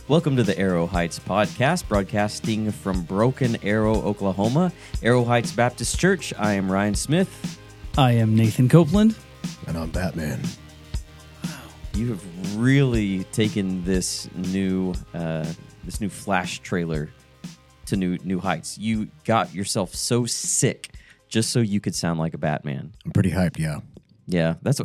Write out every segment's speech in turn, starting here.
Welcome to the Arrow Heights podcast, broadcasting from Broken Arrow, Oklahoma. Arrow Heights Baptist Church. I am Ryan Smith. I am Nathan Copeland. And I'm Batman. You have really taken this new Flash trailer to new heights. You got yourself so sick just so you could sound like a Batman. I'm pretty hyped, yeah. Yeah, that's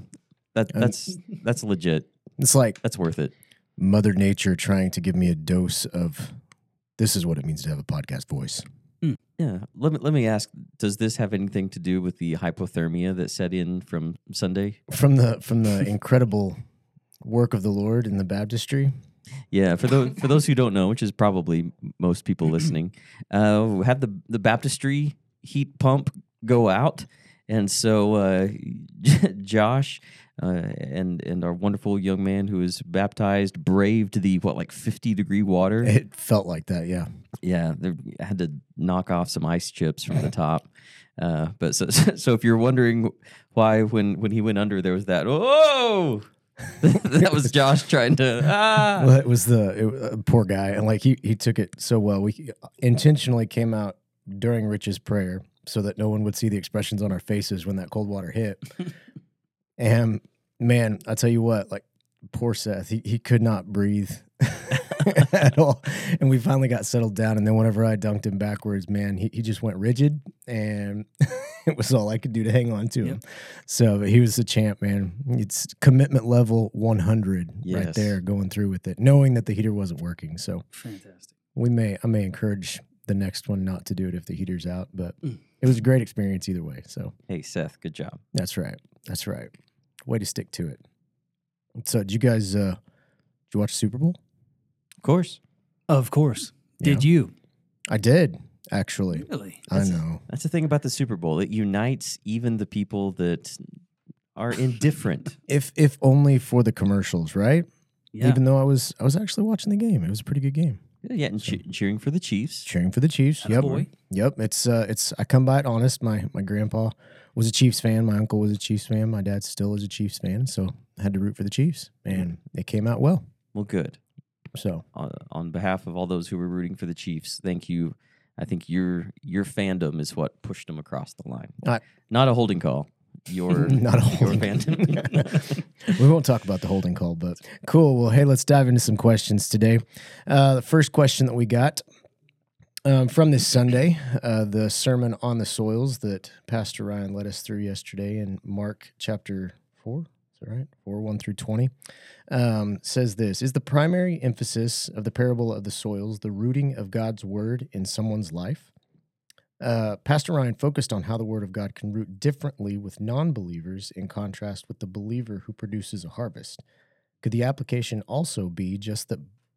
legit. It's like That's worth it. Mother Nature trying to give me a dose of this is what it means to have a podcast voice. Yeah. Let me ask, does this have anything to do with the hypothermia that set in from Sunday? From the incredible work of the Lord in the baptistry. Yeah, for those who don't know, which is probably most people listening, had the baptistry heat pump go out, and so Josh and our wonderful young man who was baptized braved the 50-degree water. It felt like that, yeah. Yeah, they had to knock off some ice chips from the top. But so if you're wondering why when he went under there was that whoa. That was Josh trying to. Well, it was poor guy, and he took it so well. We intentionally came out during Rich's prayer so that no one would see the expressions on our faces when that cold water hit. And man, I tell you what, poor Seth, he could not breathe at all. And we finally got settled down. And then whenever I dunked him backwards, man, he just went rigid, and it was all I could do to hang on to him. So he was a champ, man. It's commitment level 100 right there, going through with it, knowing that the heater wasn't working. So Fantastic. I may encourage the next one not to do it if the heater's out, but it was a great experience either way. So Hey Seth, good job. That's right. Way to stick to it. So did you guys did you watch the Super Bowl? Of course. Yeah. Did you? I did, actually. Really? I know. That's the thing about the Super Bowl. It unites even the people that are indifferent. If only for the commercials, right? Yeah. Even though I was actually watching the game. It was a pretty good game. Yeah, and cheering for the Chiefs. Cheering for the Chiefs. Yep. Attaboy. Yep. It's I come by it honest. My grandpa was a Chiefs fan. My uncle was a Chiefs fan. My dad still is a Chiefs fan. So I had to root for the Chiefs, and it came out well. Well, good. So On behalf of all those who were rooting for the Chiefs, thank you. I think your fandom is what pushed them across the line. Not a holding call. Not a holding fandom. We won't talk about the holding call, but cool. Well, hey, let's dive into some questions today. The first question that we got from this Sunday, the Sermon on the Soils that Pastor Ryan led us through yesterday in Mark chapter 4, is that right? 4, 1 through 20, says this: is the primary emphasis of the parable of the soils the rooting of God's word in someone's life? Pastor Ryan focused on how the word of God can root differently with non-believers in contrast with the believer who produces a harvest. Could the application also be just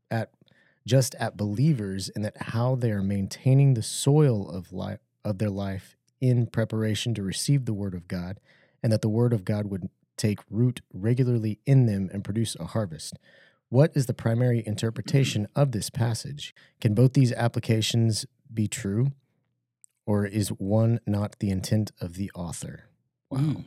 at believers in that how they are maintaining the soil of their life in preparation to receive the word of God, and that the word of God would take root regularly in them and produce a harvest? What is the primary interpretation of this passage? Can both these applications be true? Or is one not the intent of the author? Wow.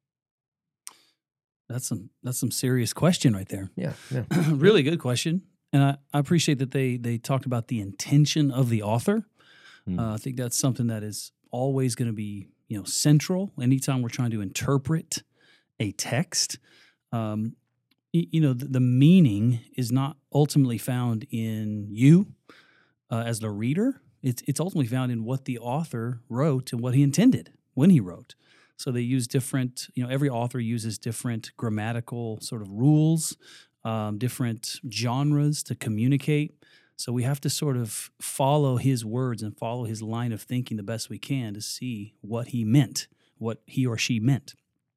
That's some serious question right there. Yeah. Really good question. And I appreciate that they talked about the intention of the author. I think that's something that is always going to be central anytime we're trying to interpret a text. The meaning is not ultimately found in you as the reader. It's ultimately found in what the author wrote and what he intended when he wrote. So they use different, every author uses different grammatical sort of rules, different genres to communicate. So we have to sort of follow his words and follow his line of thinking the best we can to see what he meant, what he or she meant.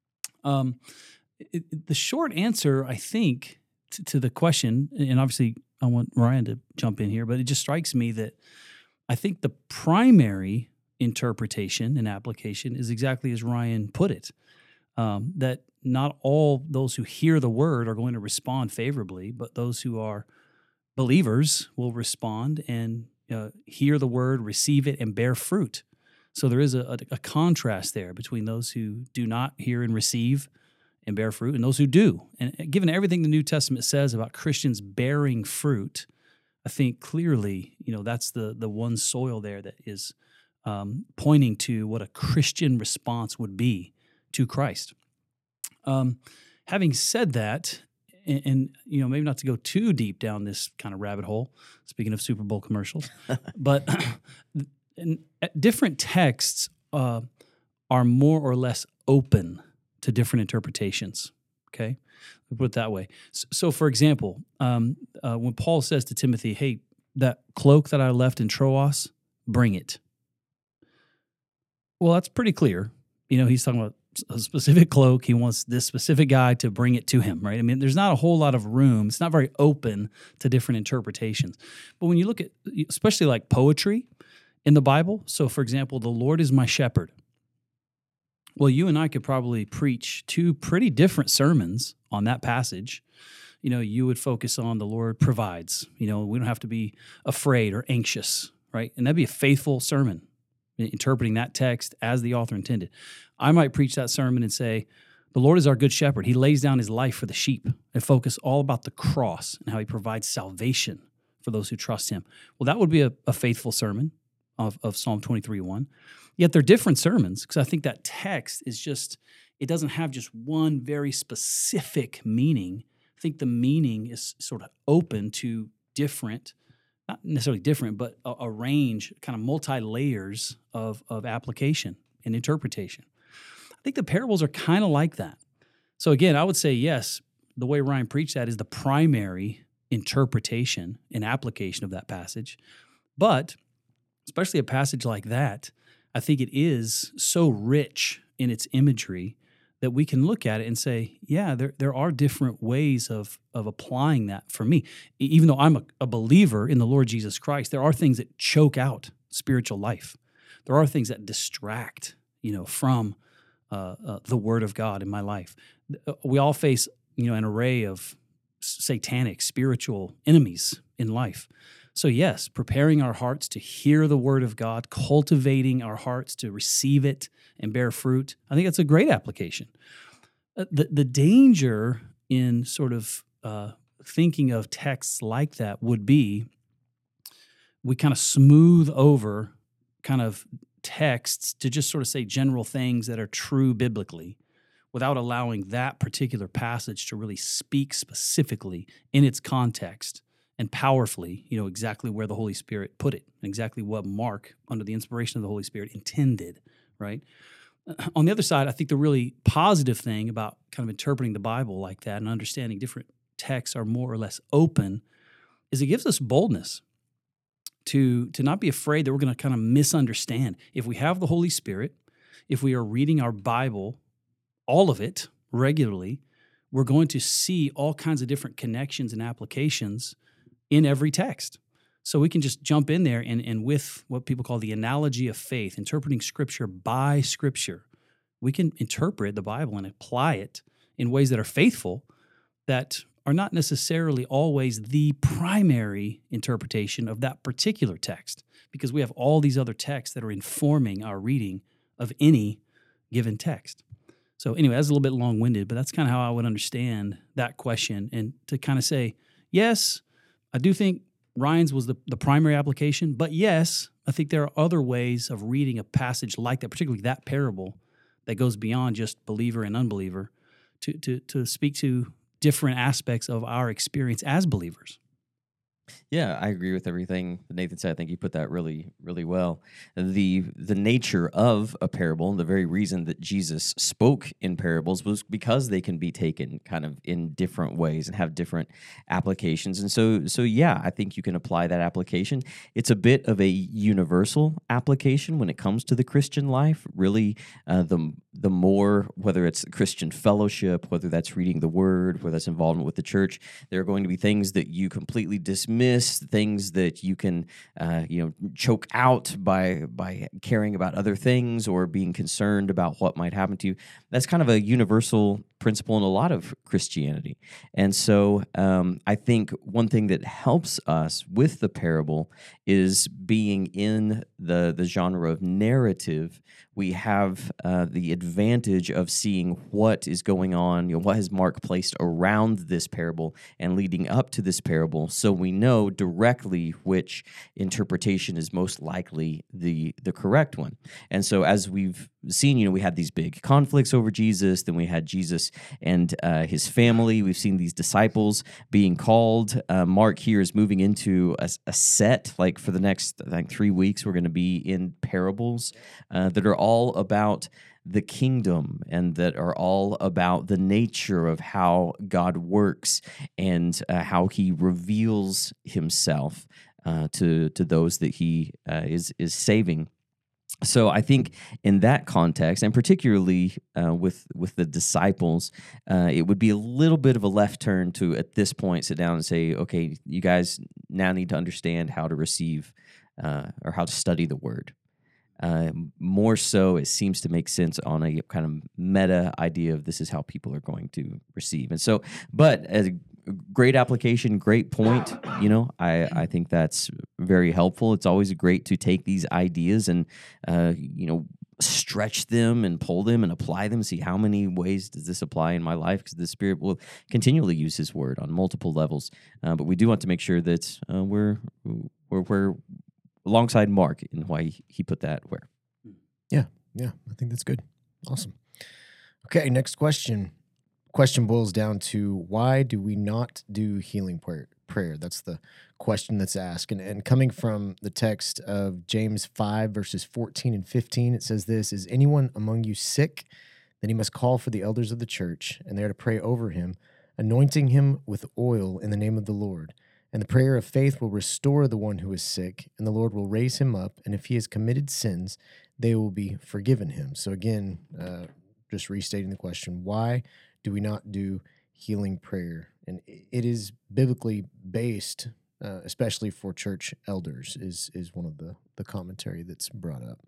The short answer, I think, to the question, and obviously I want Ryan to jump in here, but it just strikes me that I think the primary interpretation and application is exactly as Ryan put it, that not all those who hear the word are going to respond favorably, but those who are believers will respond and hear the word, receive it, and bear fruit. So there is a contrast there between those who do not hear and receive and bear fruit, and those who do. And given everything the New Testament says about Christians bearing fruit, I think clearly, that's the one soil there that is pointing to what a Christian response would be to Christ. Having said that, and maybe not to go too deep down this kind of rabbit hole, speaking of Super Bowl commercials, but different texts are more or less open to different interpretations, okay? We'll put it that way. So for example, when Paul says to Timothy, hey, that cloak that I left in Troas, bring it. Well, that's pretty clear. He's talking about a specific cloak. He wants this specific guy to bring it to him, right? I mean, there's not a whole lot of room. It's not very open to different interpretations. But when you look at, especially like poetry in the Bible, so for example, the Lord is my shepherd. Well, you and I could probably preach 2 pretty different sermons on that passage. You would focus on the Lord provides. We don't have to be afraid or anxious, right? And that'd be a faithful sermon, interpreting that text as the author intended. I might preach that sermon and say, the Lord is our good shepherd. He lays down his life for the sheep, and focus all about the cross and how he provides salvation for those who trust him. Well, that would be a faithful sermon of Psalm 23:1. Yet they're different sermons, because I think that text is it doesn't have just one very specific meaning. I think the meaning is sort of open to different, not necessarily different, but a range, kind of multi-layers of application and interpretation. I think the parables are kind of like that. So again, I would say, yes, the way Ryan preached that is the primary interpretation and application of that passage. But especially a passage like that, I think it is so rich in its imagery that we can look at it and say, yeah, there are different ways of applying that for me. Even though I'm a believer in the Lord Jesus Christ, there are things that choke out spiritual life. There are things that distract, from the Word of God in my life. We all face, an array of satanic spiritual enemies in life. So yes, preparing our hearts to hear the Word of God, cultivating our hearts to receive it and bear fruit, I think that's a great application. The danger in sort of thinking of texts like that would be we kind of smooth over kind of texts to just sort of say general things that are true biblically without allowing that particular passage to really speak specifically in its context and powerfully, exactly where the Holy Spirit put it, and exactly what Mark, under the inspiration of the Holy Spirit, intended, right? On the other side, I think the really positive thing about kind of interpreting the Bible like that and understanding different texts are more or less open is it gives us boldness to not be afraid that we're going to kind of misunderstand. If we have the Holy Spirit, if we are reading our Bible, all of it, regularly, we're going to see all kinds of different connections and applications in every text. So we can just jump in there and with what people call the analogy of faith, interpreting Scripture by Scripture, we can interpret the Bible and apply it in ways that are faithful, that are not necessarily always the primary interpretation of that particular text, because we have all these other texts that are informing our reading of any given text. So anyway, that's a little bit long-winded, but that's kind of how I would understand that question, and to kind of say, yes, I do think Ryan's was the primary application, but yes, I think there are other ways of reading a passage like that, particularly that parable, that goes beyond just believer and unbeliever, to speak to different aspects of our experience as believers. Yeah, I agree with everything that Nathan said. I think you put that really, really well. The nature of a parable, the very reason that Jesus spoke in parables was because they can be taken kind of in different ways and have different applications. And so yeah, I think you can apply that application. It's a bit of a universal application when it comes to the Christian life. Really, the more, whether it's Christian fellowship, whether that's reading the Word, whether that's involvement with the church, there are going to be things that you completely dismiss, things that you can choke out by caring about other things or being concerned about what might happen to you. That's kind of a universal principle in a lot of Christianity. And so I think one thing that helps us with the parable is being in the genre of narrative. We have the advantage of seeing what is going on, what has Mark placed around this parable and leading up to this parable, so we know directly which interpretation is most likely the correct one. And so as we've seen, we had these big conflicts over Jesus, then we had Jesus and his family. We've seen these disciples being called. Mark here is moving into a set, like for the next, I think, 3 weeks, we're going to be in parables that are all about the kingdom and that are all about the nature of how God works and how he reveals himself to those that he is saving. So I think in that context, and particularly with the disciples, it would be a little bit of a left turn to, at this point, sit down and say, okay, you guys now need to understand how to receive or how to study the word. More so, it seems to make sense on a kind of meta idea of this is how people are going to receive. And so, but as a great application, great point, I think that's very helpful. It's always great to take these ideas and, stretch them and pull them and apply them, see how many ways does this apply in my life, because the Spirit will continually use his word on multiple levels. But we do want to make sure that we're alongside Mark in why he put that where. Yeah, I think that's good. Awesome. Okay, next question. Question boils down to, why do we not do healing prayer? That's the question that's asked. And coming from the text of James 5, verses 14 and 15, it says this: "Is anyone among you sick? Then he must call for the elders of the church, and they are to pray over him, anointing him with oil in the name of the Lord. And the prayer of faith will restore the one who is sick, and the Lord will raise him up. And if he has committed sins, they will be forgiven him." So again, just restating the question, why do we not do healing prayer? And it is biblically based, especially for church elders, is one of the commentary that's brought up.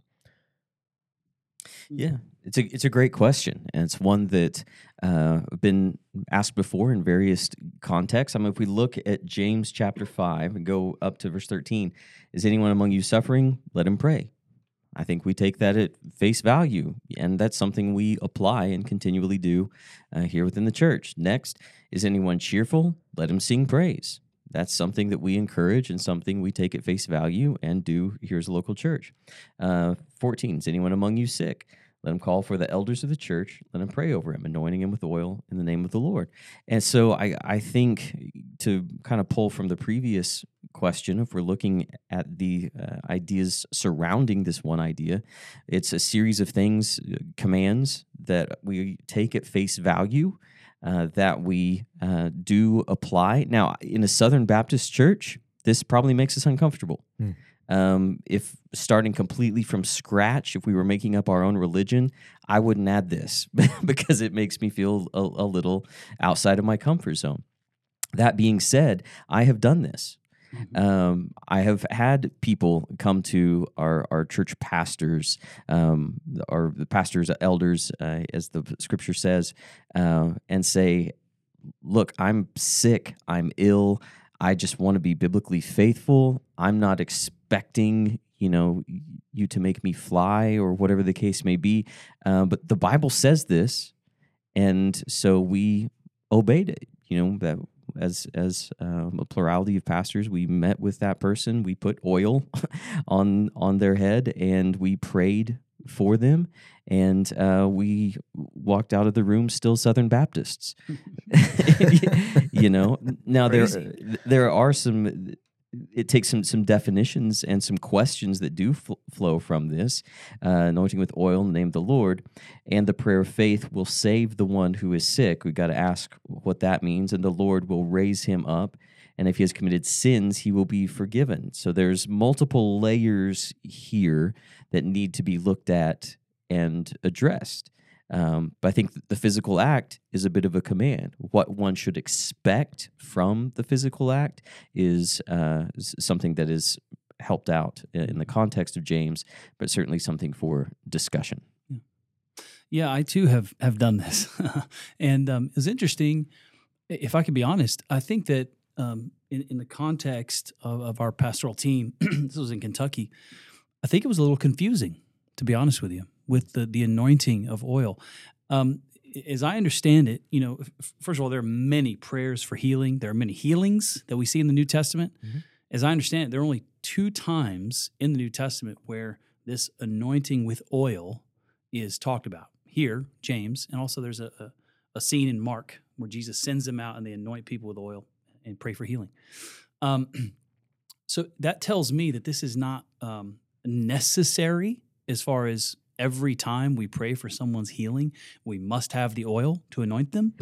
Yeah, it's a great question, and it's one that been asked before in various contexts. I mean, if we look at James chapter 5 and go up to verse 13, "Is anyone among you suffering? Let him pray." I think we take that at face value, and that's something we apply and continually do here within the church. Next, "Is anyone cheerful? Let him sing praise." That's something that we encourage and something we take at face value and do here as a local church. 14, "Is anyone among you sick? Let him call for the elders of the church. Let him pray over him, anointing him with oil in the name of the Lord." And so I think, to kind of pull from the previous question, if we're looking at the ideas surrounding this one idea, it's a series of things, commands that we take at face value, that we do apply. Now, in a Southern Baptist church, this probably makes us uncomfortable. If starting completely from scratch, if we were making up our own religion, I wouldn't add this because it makes me feel a little outside of my comfort zone. That being said, I have done this. I have had people come to our church pastors, or the pastors, elders, as the scripture says, and say, "Look, I'm sick, I'm ill, I just want to be biblically faithful. I'm not expecting, you to make me fly," or whatever the case may be. But the Bible says this, and so we obeyed it. That as a plurality of pastors, we met with that person. We put oil on their head, and we prayed for them, and we walked out of the room still Southern Baptists. Now there are some. It takes some definitions and some questions that do flow from this. Anointing with oil in the name of the Lord, and the prayer of faith will save the one who is sick. We've got to ask what that means, and the Lord will raise him up. And if he has committed sins, he will be forgiven. So there's multiple layers here that need to be looked at and addressed. But I think the physical act is a bit of a command. What one should expect from the physical act is something that is helped out in the context of James, but certainly something for discussion. Yeah, I too have done this, and it's interesting. If I could be honest, I think that in the context of our pastoral team, this was in Kentucky. I think it was a little confusing, to be honest with you, with the anointing of oil. As I understand it, first of all, there are many prayers for healing. There are many healings that we see in the New Testament. Mm-hmm. As I understand it, there are only 2 times in the New Testament where this anointing with oil is talked about. Here, James, and also there's a scene in Mark where Jesus sends them out and they anoint people with oil and pray for healing. So that tells me that this is not necessary as far as every time we pray for someone's healing, we must have the oil to anoint them.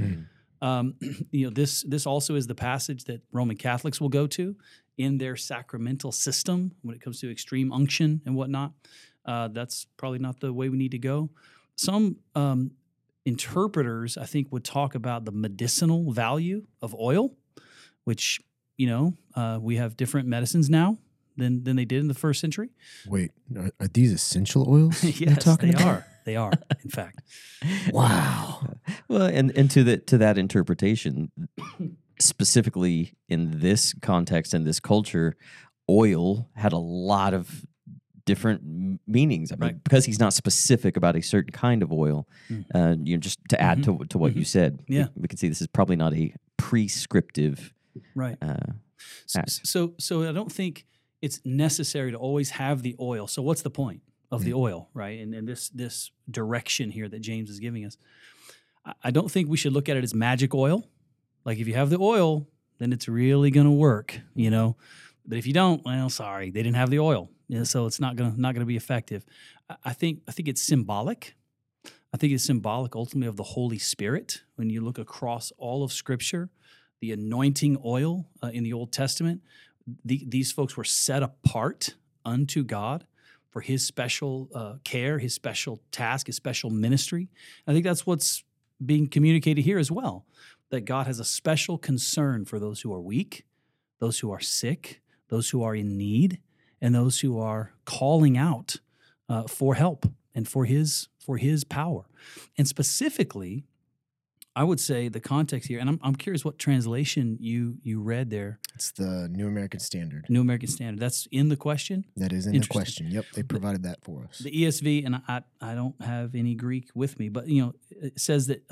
Mm. This also is the passage that Roman Catholics will go to in their sacramental system when it comes to extreme unction and whatnot. That's probably not the way we need to go. Some interpreters, I think, would talk about the medicinal value of oil, which, we have different medicines now than they did in the first century. Wait, are these essential oils? Yes, they are. They are, in fact. Wow. Well, and to that interpretation, specifically in this context and this culture, oil had a lot of different meanings. I mean, Right. because he's not specific about a certain kind of oil. Just to add to what you said, Yeah. we can see this is probably not a prescriptive. Right. act. So I don't think it's necessary to always have the oil. So what's the point of the oil, right? And this direction here that James is giving us. I don't think we should look at it as magic oil. Like if you have the oil, then it's really going to work, But if you don't, well, sorry, they didn't have the oil, so it's not gonna be effective. I think it's symbolic. I think it's symbolic ultimately of the Holy Spirit. When you look across all of Scripture, the anointing oil in the Old Testament, these folks were set apart unto God for His special care, His special task, His special ministry. I think that's what's being communicated here as well, that God has a special concern for those who are weak, those who are sick, those who are in need, and those who are calling out for help and for His power. And specifically, I would say the context here, and I'm curious what translation you read there. It's the New American Standard. New American Standard. That's in the question? That is in the Interesting. question. Yep, they provided that for us. The ESV, and I don't have any Greek with me, but it says that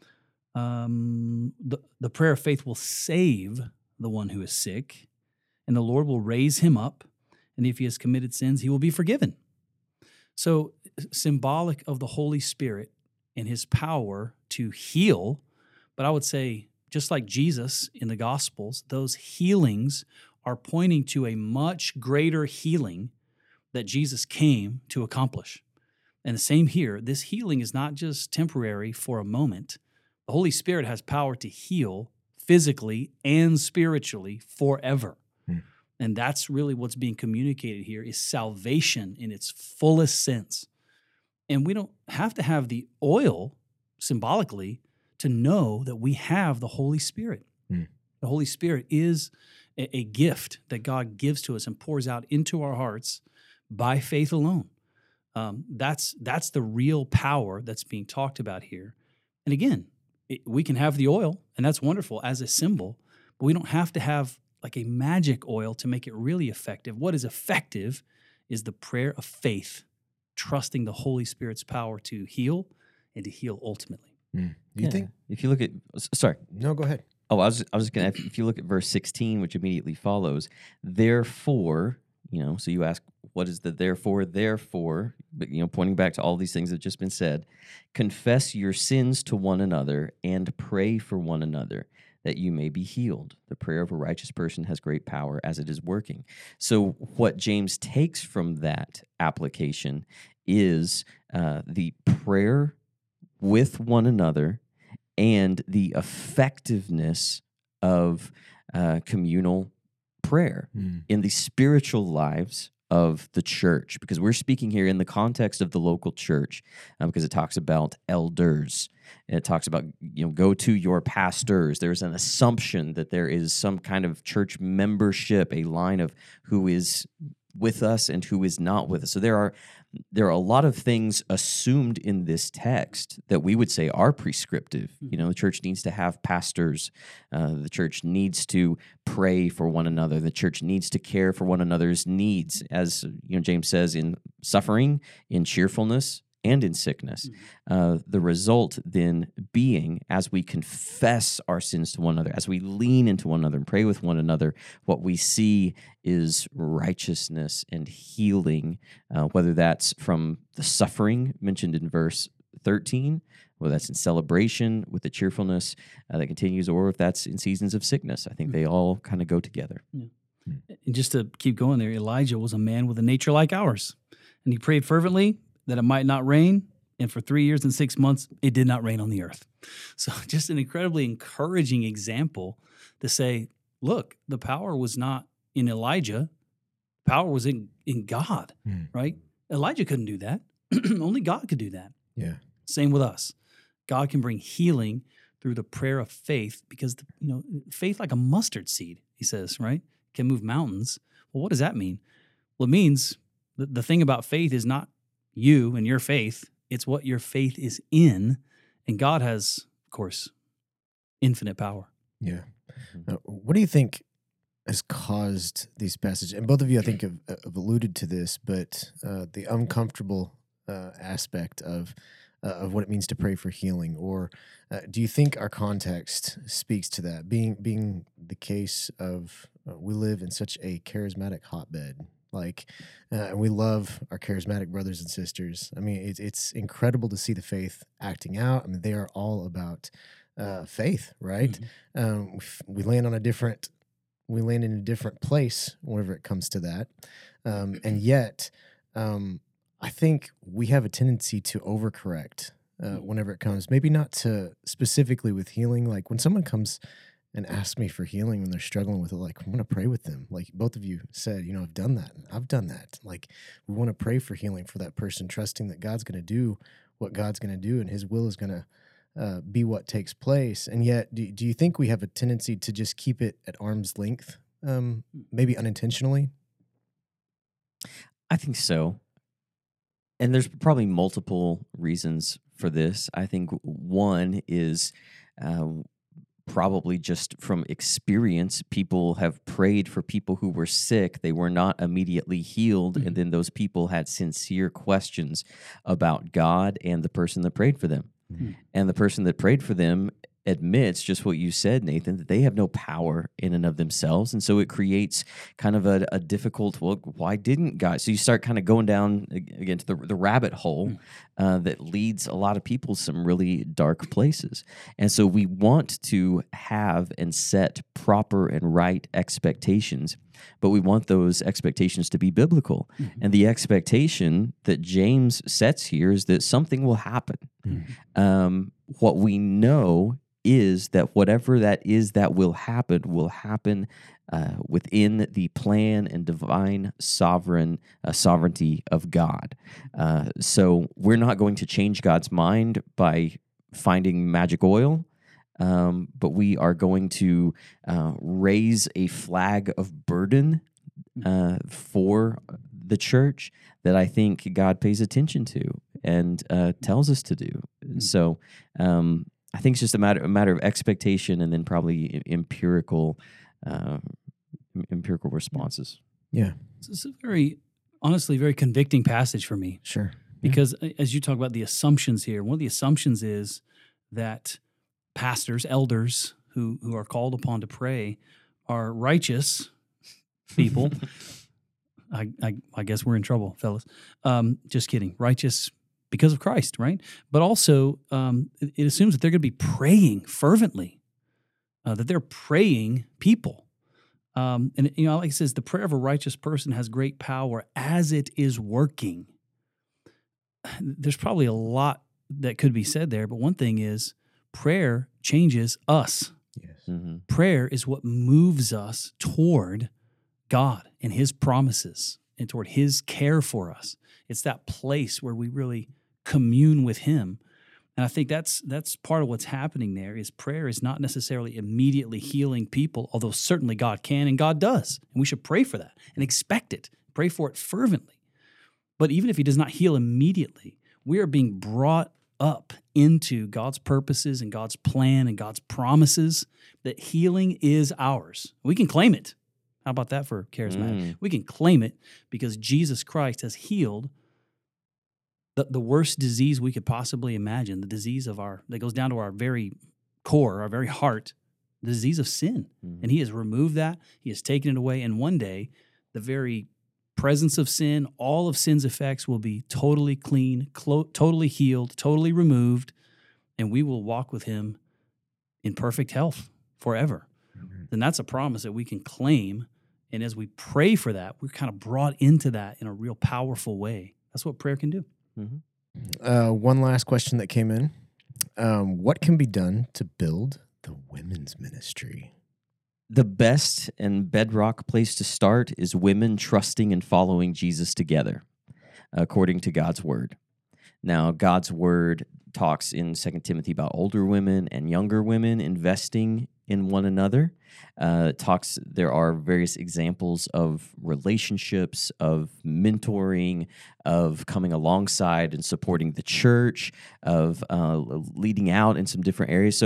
the prayer of faith will save the one who is sick, and the Lord will raise him up, and if he has committed sins, he will be forgiven. So symbolic of the Holy Spirit and His power to heal, but I would say just like Jesus in the Gospels, those healings are pointing to a much greater healing that Jesus came to accomplish. And the same here, this healing is not just temporary for a moment. The Holy Spirit has power to heal physically and spiritually forever. And that's really what's being communicated here is salvation in its fullest sense. And we don't have to have the oil symbolically to know that we have the Holy Spirit. The Holy Spirit is a gift that God gives to us and pours out into our hearts by faith alone. That's the real power that's being talked about here. And again, we can have the oil, and that's wonderful as a symbol, but we don't have to have like a magic oil to make it really effective. What is effective is the prayer of faith, trusting the Holy Spirit's power to heal and to heal ultimately. Do you think? If you look at, sorry. No, go ahead. Oh, I was going to, if you look at verse 16, which immediately follows, therefore, so you ask, what is the therefore? Therefore, but, pointing back to all these things that have just been said, confess your sins to one another and pray for one another that you may be healed. The prayer of a righteous person has great power as it is working. So what James takes from that application is the prayer with one another and the effectiveness of communal prayer in the spiritual lives of the church, because we're speaking here in the context of the local church, because it talks about elders, and it talks about, go to your pastors. There's an assumption that there is some kind of church membership, a line of who is with us and who is not with us. So there are a lot of things assumed in this text that we would say are prescriptive. The church needs to have pastors. The church needs to pray for one another. The church needs to care for one another's needs, as James says, in suffering, in cheerfulness, and in sickness. The result then being, as we confess our sins to one another, as we lean into one another and pray with one another, what we see is righteousness and healing, whether that's from the suffering mentioned in verse 13, whether that's in celebration with the cheerfulness that continues, or if that's in seasons of sickness. I think they all kind of go together. Yeah. And just to keep going there, Elijah was a man with a nature like ours, and he prayed fervently that it might not rain, and for 3 years and 6 months, it did not rain on the earth. So just an incredibly encouraging example to say, look, the power was not in Elijah, power was in God, right? Elijah couldn't do that. Only God could do that. Yeah. Same with us. God can bring healing through the prayer of faith, because faith like a mustard seed, he says, right, can move mountains. Well, what does that mean? Well, it means the thing about faith is not you and your faith, it's what your faith is in, and God has, of course, infinite power. Yeah. What do you think has caused these passages? And both of you, I think, have alluded to this, but the uncomfortable aspect of what it means to pray for healing, or do you think our context speaks to that? Being the case of we live in such a charismatic hotbed. And we love our charismatic brothers and sisters. I mean, it's incredible to see the faith acting out. I mean, they are all about faith, right? We land in a different place whenever it comes to that, and yet, I think we have a tendency to overcorrect whenever it comes. Maybe not to specifically with healing. Like when someone comes and ask me for healing when they're struggling with it, like, I want to pray with them. Like both of you said, I've done that. I've done that. Like we want to pray for healing for that person, trusting that God's going to do what God's going to do and his will is going to be what takes place. And yet, do you think we have a tendency to just keep it at arm's length, maybe unintentionally? I think so. And there's probably multiple reasons for this. I think one is probably just from experience. People have prayed for people who were sick. They were not immediately healed. And then those people had sincere questions about God and the person that prayed for them. And the person that prayed for them admits just what you said, Nathan, that they have no power in and of themselves. And so it creates kind of a difficult, well, why didn't God? So you start kind of going down again to the rabbit hole that leads a lot of people some really dark places. And so we want to have and set proper and right expectations, but we want those expectations to be biblical. And the expectation that James sets here is that something will happen. What we know is that whatever that is that will happen within the plan and divine sovereignty of God. So we're not going to change God's mind by finding magic oil, but we are going to raise a flag of burden for the church that I think God pays attention to and tells us to do. So I think it's just a matter of expectation and then probably empirical responses. Yeah. It's a very convicting passage for me. Sure. Because as you talk about the assumptions here, one of the assumptions is that pastors, elders who are called upon to pray are righteous people. I guess we're in trouble, fellas. Just kidding. Righteous because of Christ, right? But also, it assumes that they're going to be praying fervently, that they're praying people. And like it says, the prayer of a righteous person has great power as it is working. There's probably a lot that could be said there, but one thing is prayer changes us. Yes. Prayer is what moves us toward God and his promises and toward his care for us. It's that place where we really commune with him. And I think that's part of what's happening there is prayer is not necessarily immediately healing people, although certainly God can and God does. And we should pray for that and expect it. Pray for it fervently. But even if he does not heal immediately, we are being brought up into God's purposes and God's plan and God's promises that healing is ours. We can claim it. How about that for charismatic? We can claim it because Jesus Christ has healed the worst disease we could possibly imagine, the disease that goes down to our very core, our very heart, the disease of sin. And he has removed that. He has taken it away. And one day, the very presence of sin, all of sin's effects will be totally clean, totally healed, totally removed, and we will walk with him in perfect health forever. And that's a promise that we can claim. And as we pray for that, we're kind of brought into that in a real powerful way. That's what prayer can do. One last question that came in. What can be done to build the women's ministry? The best and bedrock place to start is women trusting and following Jesus together, according to God's word. Now, God's word talks in 2 Timothy about older women and younger women investing in one another. There are various examples of relationships, of mentoring, of coming alongside and supporting the church, of leading out in some different areas.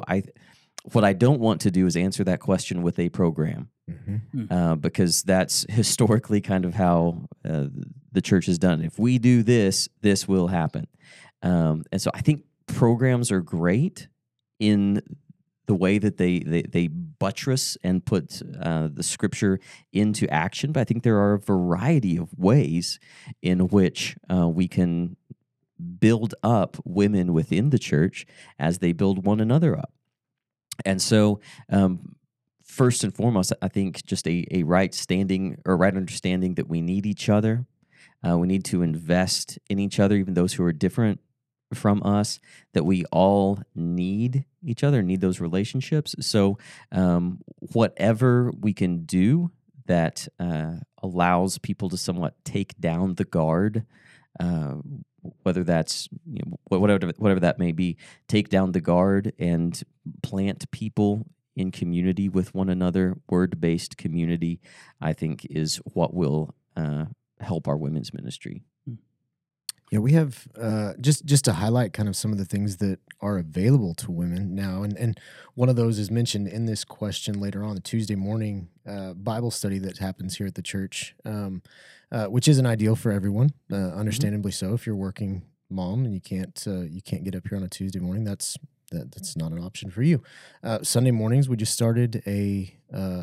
What I don't want to do is answer that question with a program, because that's historically kind of how the church has done. If we do this, this will happen. And so I think programs are great in the way that they buttress and put the scripture into action. But I think there are a variety of ways in which we can build up women within the church as they build one another up. And so, first and foremost, I think just a right standing or right understanding that we need each other. We need to invest in each other, even those who are different from us, that we all need each other, need those relationships. So, whatever we can do that allows people to somewhat take down the guard, whether that's whatever that may be, take down the guard and plant people in community with one another, word-based community, I think is what will help our women's ministry. Yeah, we have just to highlight kind of some of the things that are available to women now, and one of those is mentioned in this question later on, the Tuesday morning Bible study that happens here at the church, which isn't ideal for everyone, understandably so. If you're a working mom and you can't get up here on a Tuesday morning, that's not an option for you. Sunday mornings, we just started a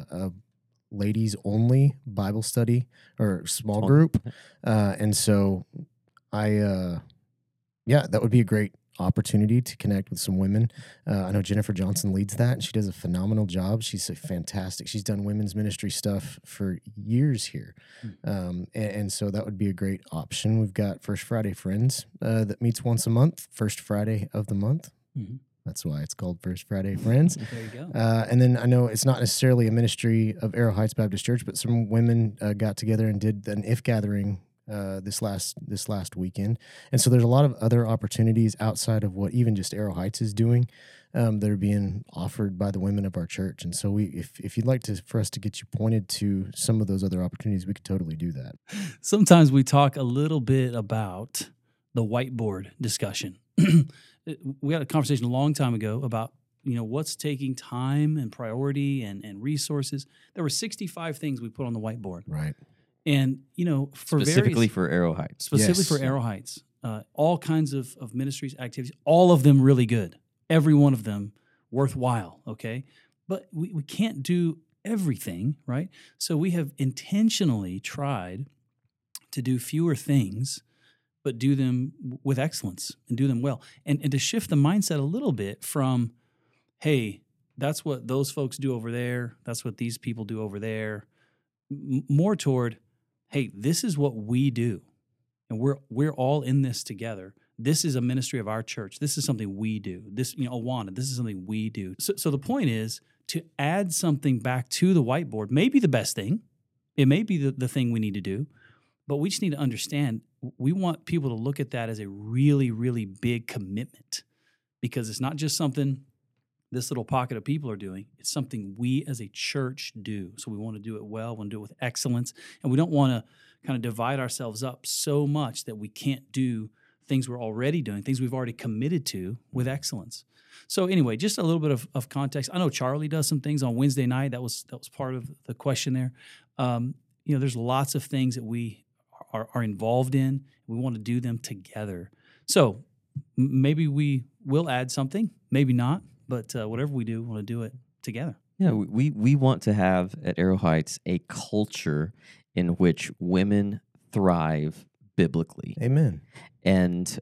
ladies only Bible study or small group, and so that would be a great opportunity to connect with some women. I know Jennifer Johnson leads that, and she does a phenomenal job. She's fantastic. She's done women's ministry stuff for years here. And so that would be a great option. We've got First Friday Friends that meets once a month, first Friday of the month. That's why it's called First Friday Friends. There you go. And then I know it's not necessarily a ministry of Arrow Heights Baptist Church, but some women got together and did an IF gathering this last weekend. And so there's a lot of other opportunities outside of what even just Arrow Heights is doing that are being offered by the women of our church. And so if you'd like for us to get you pointed to some of those other opportunities, we could totally do that. Sometimes we talk a little bit about the whiteboard discussion. We had a conversation a long time ago about what's taking time and priority and resources. There were 65 things we put on the whiteboard. Right. And, specifically for Arrow Heights. Specifically for Arrow Heights. All kinds of ministries, activities, all of them really good. Every one of them worthwhile, okay? But we can't do everything, right? So we have intentionally tried to do fewer things, but do them with excellence and do them well. And to shift the mindset a little bit from, hey, that's what those folks do over there, that's what these people do over there, more toward, hey, this is what we do, and we're all in this together. This is a ministry of our church. This is something we do. This, Awana, this is something we do. So the point is to add something back to the whiteboard may be the best thing. It may be the thing we need to do, but we just need to understand we want people to look at that as a really, really big commitment, because it's not just something this little pocket of people are doing. It's something we as a church do. So we want to do it well, we want to do it with excellence, and we don't want to kind of divide ourselves up so much that we can't do things we're already doing, things we've already committed to with excellence. So anyway, just a little bit of context. I know Charlie does some things on Wednesday night. That was part of the question there. There's lots of things that we are involved in. We want to do them together. So maybe we will add something, maybe not, but whatever we do, we want to do it together. Yeah, we want to have at Arrow Heights a culture in which women thrive biblically. Amen. And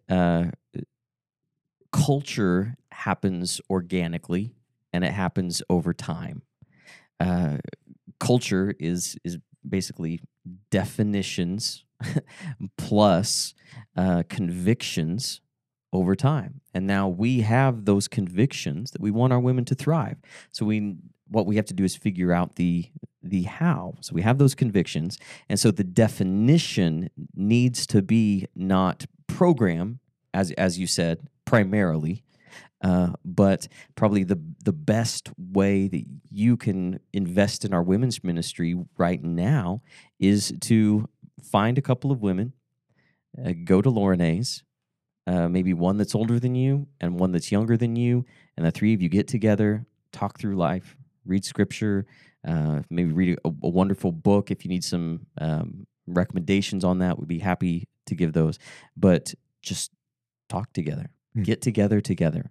culture happens organically, and it happens over time. Culture is basically definitions plus convictions over time. And now we have those convictions that we want our women to thrive. So what we have to do is figure out the how. So we have those convictions, and so the definition needs to be not program, as you said, primarily, but probably the best way that you can invest in our women's ministry right now is to find a couple of women, go to Laurinai's, maybe one that's older than you and one that's younger than you, and the three of you get together, talk through life, read scripture, maybe read a wonderful book. If you need some recommendations on that, we'd be happy to give those. But just talk together, get together.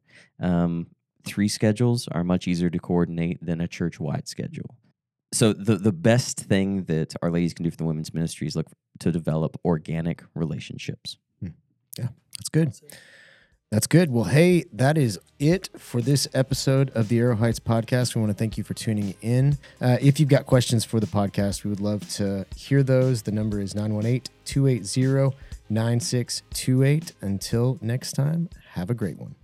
3 schedules are much easier to coordinate than a church-wide schedule. So the best thing that our ladies can do for the women's ministry is look to develop organic relationships. Yeah, that's good. That's good. Well, hey, that is it for this episode of the Arrow Heights podcast. We want to thank you for tuning in. If you've got questions for the podcast, we would love to hear those. The number is 918-280-9628. Until next time, have a great one.